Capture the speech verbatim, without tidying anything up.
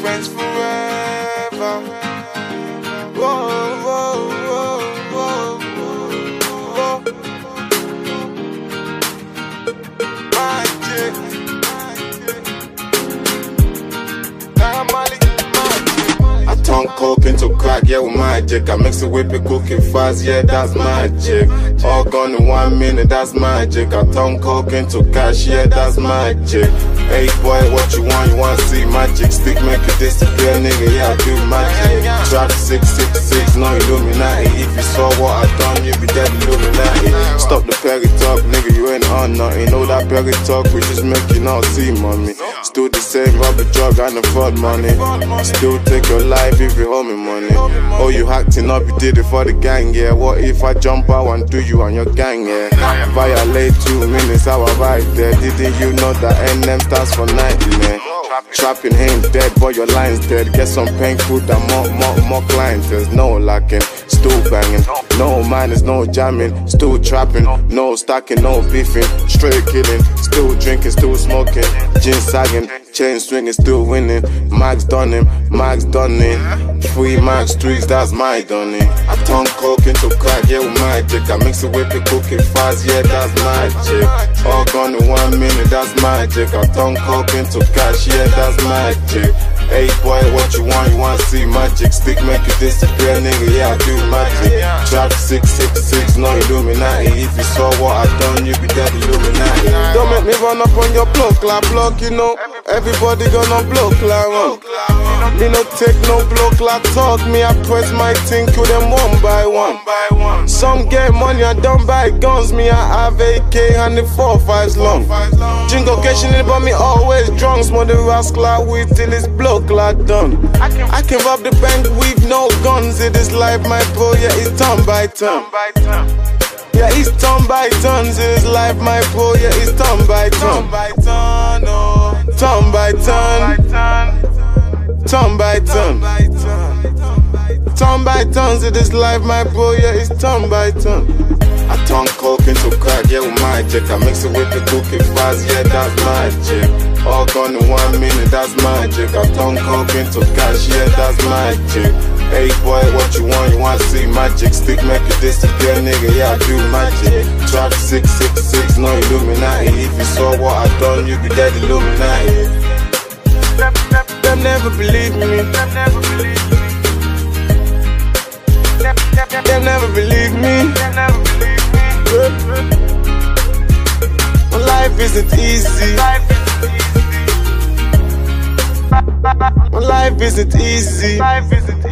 friends forever. Whoa, whoa, whoa, whoa, whoa. Magic. I turn coke into crack, yeah, with magic. I mix it with it, cook it fast, yeah, that's magic. All gone in one minute, that's magic. I turn coke into cash, yeah, that's magic. Hey boy, what you want? You want to see magic? Stick make it disappear, nigga, yeah, I do magic. Trap six six six, no Illuminati. If you saw what I done, you be dead Illuminati. Stop the Perry talk, nigga, you ain't on nothing. Know that Perry talk, we just make you not see mommy. Still the same rubber drug and the fraud money. Still take your life if you owe me money. Oh, you acting up, you did it for the gang, yeah. What if I jump out and do you and your gang, yeah? Violate two minutes, how I ride there. Didn't you know that N M stands for nightmare? Trapping ain't dead, but your line's dead. Get some pain food and more, more, more clients. There's no lacking, still banging. No minus, no jamming, still trapping. No stacking, no beefing, straight killing. Still drinking, still smoking. Gin sagging, chain swinging, still winning. Max done him, Max done it. Free Max streets, that's my done it. I turn coke into crack, yeah, with magic. I mix it with it, cook it fast, yeah, that's magic. All gone in one minute, that's magic. I turn coke into cash, yeah, that's magic. Hey boy, what you want? You want to see magic? Stick make it disappear, nigga, yeah, I do magic. Trap six six six, no Illuminati. If you saw what I done, you be dead Illuminati. Don't make me run up on your block, like block, you know. Everybody gonna block, like run. Me no take no block, like talk. Me I press my thing, kill them one by one. Some get money, I don't buy guns. Me I have A K and the four fives long. Jingle catching it, but me always drunk. Smoke the rascal like weed till it's block like done. I can rob the bank with no guns. It is life, my bro, yeah, it's turn by turn. Yeah, it's turn by turns. It is life, my bro, yeah, it's turn by turn. Turn by turn. Turn by turn. Turn by turns. It is life, my bro, yeah, it's turn by turn. I turn coke into crack, yeah, with magic. I mix it with the cook it fast, yeah, that's magic. All gone in one minute, that's magic. I turn coke into cash, yeah, that's magic. Hey boy, what you want? You want to see magic? Stick make it disappear, nigga, yeah, I do magic. Trap six six six, no Illuminati. If you saw what I done, you be dead Illuminati. Them never believe me. Them never believe me. Them never believe me. Well, life isn't easy. Well, life isn't easy.